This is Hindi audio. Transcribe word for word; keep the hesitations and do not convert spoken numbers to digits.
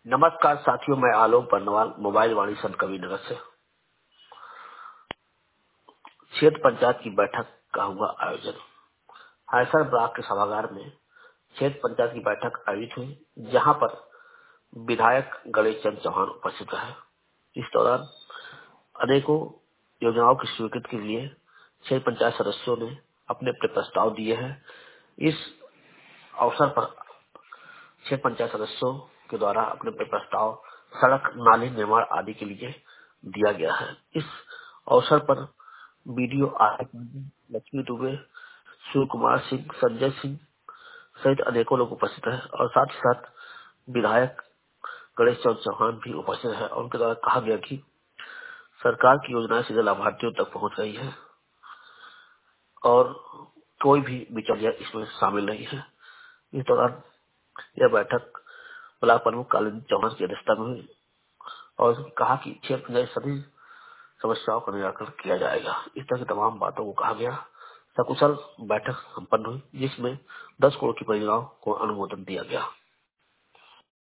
नमस्कार साथियों, मैं आलोक बर्नवाल मोबाइल वाणी संत कबीरनगर से। क्षेत्र पंचायत की बैठक का हुआ आयोजन। हैसर ब्लॉक के सभागार में क्षेत्र पंचायत की बैठक आयोजित हुई, जहां पर विधायक गणेश चंद्र चौहान उपस्थित रहे। इस दौरान अनेकों योजनाओं की स्वीकृति के लिए क्षेत्र पंचायत सदस्यों ने अपने अपने प्रस्ताव दिए हैं। इस अवसर पर क्षेत्र पंचायत सदस्यों के द्वारा अपने अपने प्रस्ताव सड़क नाली निर्माण आदि के लिए दिया गया है। इस अवसर पर बीडीओ लक्ष्मी दुबे, शिव कुमार सिंह, संजय सिंह सहित अनेकों लोग उपस्थित हैं और साथ ही साथ विधायक गणेश चंद्र चौहान भी उपस्थित है। और उनके द्वारा कहा गया कि सरकार की योजनाएं सीधे लाभार्थियों तक पहुंच रही है और कोई भी बिचौलिया इसमें शामिल नहीं है। इस दौरान यह बैठक ब्लॉक प्रमुख कालिंदी चौहान की अध्यक्षता में हुई और कहा कि क्षेत्र पंचायत सभी समस्याओं का निराकरण किया जाएगा। इस तरह की तमाम बातों को कहा गया। सकुशल बैठक संपन्न हुई, जिसमें दस करोड़ की परियोजनाओं को अनुमोदन दिया गया।